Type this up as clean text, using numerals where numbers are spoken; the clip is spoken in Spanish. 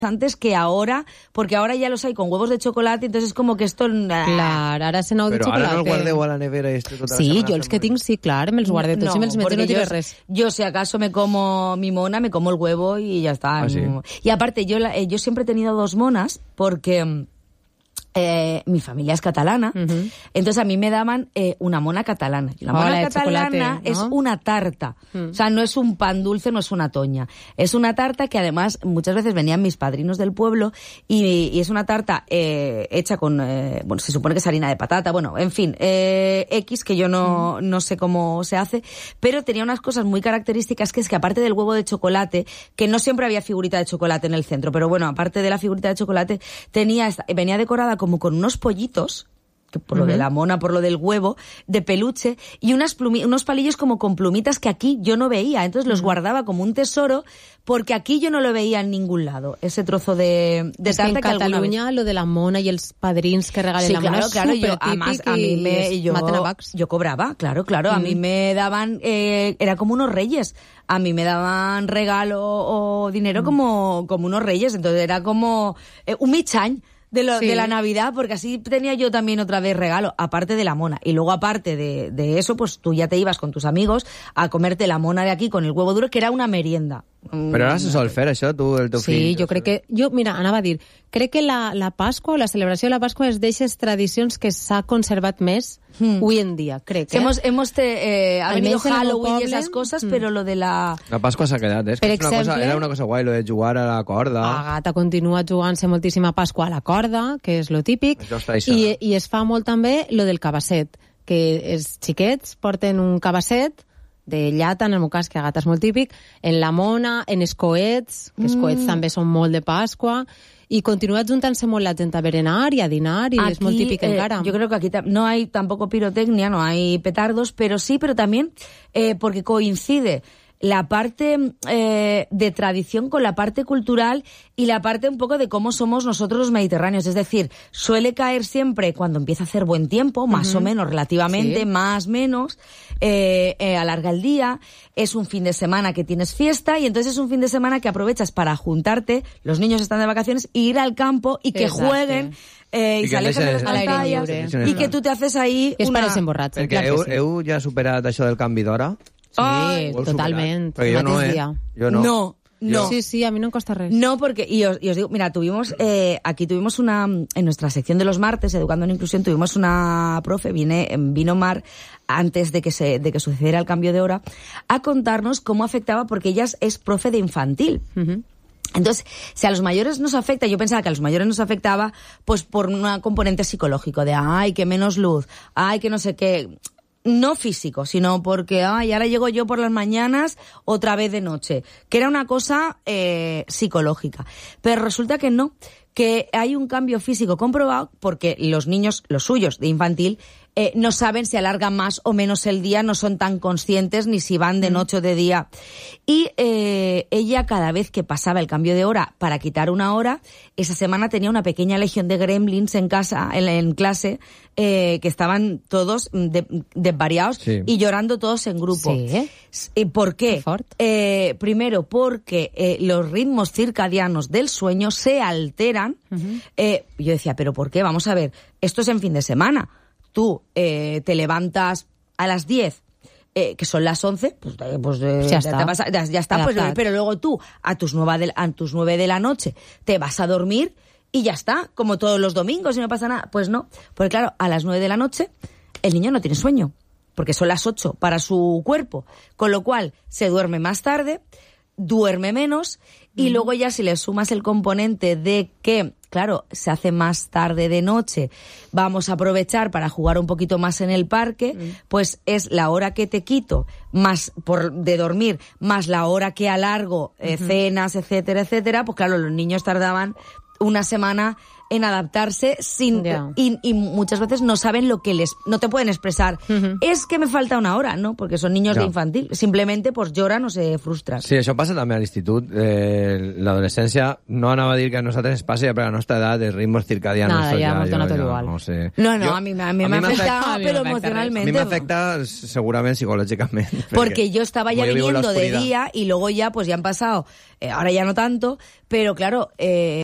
antes que ahora, porque ahora ya los hay con huevos de chocolate, entonces és com que esto... Clar, ara se n'hau de Però chocolate. ara no el guardeu a la nevera i tota Sí, la setmana jo els que tinc, sí, clar, me'ls guardo tots i me'ls meto, no diré res. Yo si acaso me como mi mona, me como el huevo y ya está. Ah, ¿sí? Y aparte, yo siempre he tenido 2 monas porque... mi familia es catalana, entonces a mí me daban una mona catalana. Y la mona catalana es una tarta, o sea, no es un pan dulce, no es una toña. Es una tarta que además muchas veces venían mis padrinos del pueblo y es una tarta hecha con, bueno, se supone que es harina de patata, bueno, en fin, X, que yo no sé cómo se hace, pero tenía unas cosas muy características, que es que aparte del huevo de chocolate, que no siempre había figurita de chocolate en el centro, pero bueno, aparte de la figurita de chocolate, venía decorada como con unos pollitos, que por lo de la mona, por lo del huevo, de peluche, y unos palillos como con plumitas que aquí yo no veía. Entonces los guardaba como un tesoro, porque aquí yo no lo veía en ningún lado, ese trozo de tarta en que Catalunya lo de la mona i els padrins que regalen la mona és supertípic yo cobraba, claro, a mí me daban, era como unos reyes, a mí me daban regalo o dinero como unos reyes, entonces era como un michany de la Navidad, porque así tenía yo también otra vez regalo, aparte de la mona. Y luego, aparte de eso, pues tú ya te ibas con tus amigos a comerte la mona de aquí con el huevo duro, que era una merienda. Però ara se sol fer això, tu, el teu fill? Sí, jo crec que... Mira, anava a dir, crec que la Pasqua, la celebració de la Pasqua és d'eixes tradicions que s'ha conservat més avui en dia, crec. Hemos ha venido Halloween y esas cosas, pero lo de la... La Pasqua s'ha quedat, Per exemple, era una cosa guai, lo de jugar a la corda. Agata continua jugant-se moltíssim a Pasqua a la corda, que és lo típic, i es fa molt també lo del cabasset, que els xiquets porten un cabasset de llata, en el meu cas, que Agata és molt típic, en la mona, en els coets, que els coets també són molt de Pasqua, y continúa juntándose molt la gent a berenar y a dinar, y aquí, es muy típico encara. Yo creo que aquí no hay tampoco pirotecnia, no hay petardos, pero también porque coincide la parte de tradición con la parte cultural y la parte un poco de cómo somos nosotros los mediterráneos. Es decir, suele caer siempre cuando empieza a hacer buen tiempo, más o menos, relativamente, más menos, alarga el día, es un fin de semana que tienes fiesta y entonces es un fin de semana que aprovechas para juntarte, los niños están de vacaciones, y ir al campo y que jueguen y se alejen de las pantallas y que tú te haces ahí és per als emborratxos. Perquè heu ja superat això del canvi d'hora? Sí, totalment. Perquè jo no, Jo no. No. Sí, a mí no me costa res. No, porque, y os digo, mira, aquí tuvimos en nuestra sección de los martes, Educando en Inclusión, tuvimos una profe, vino Mar, antes de que sucediera el cambio de hora, a contarnos cómo afectaba, porque ella es profe de infantil. Entonces, si a los mayores nos afecta, yo pensaba que a los mayores nos afectaba, pues por un componente psicológico, de, ay, que menos luz, ay, que no sé qué... No físico, sino porque ahora llego yo por las mañanas otra vez de noche, que era una cosa psicológica. Pero resulta que no, que hay un cambio físico comprobado, porque los niños, los suyos de infantil, no saben si alargan más o menos el día, no son tan conscientes ni si van de noche o de día. Y ella, cada vez que pasaba el cambio de hora para quitar una hora, esa semana tenía una pequeña legión de gremlins en clase, que estaban todos desvariados y llorando todos en grupo. ¿Sí? ¿Por qué? Primero, porque los ritmos circadianos del sueño se alteran. Yo decía, ¿pero por qué? Vamos a ver, esto es en fin de semana. Tú te levantas a las 10, que son las 11, pues ya está. Pues, pero luego tú a tus 9 de la noche te vas a dormir y ya está, como todos los domingos y no pasa nada. Pues no, porque claro, a las 9 de la noche el niño no tiene sueño, porque son las 8 para su cuerpo, con lo cual se duerme más tarde, duerme menos, y luego ya si le sumas el componente de que, claro, se hace más tarde de noche, vamos a aprovechar para jugar un poquito más en el parque, pues es la hora que te quito más de dormir, más la hora que alargo, cenas, etcétera, etcétera, pues claro, los niños tardaban una semana en adaptarse sin y muchas veces no saben lo que no te pueden expresar. Es que me falta una hora, ¿no? Porque son niños de infantil. Simplemente pues lloran o se frustran. Sí, això passa també a l'institut. L'adolescència, no anava a dir que a nosaltres es passi, però a la nostra edat els ritmos circadianos... Nada, ya hemos donado igual. No sé. No, a mí me afecta, pero emocionalmente. A mí me afecta seguramente psicológicamente. Porque yo estaba ya viniendo de día y luego ya pues ya han pasado, ahora ya no tanto, pero claro...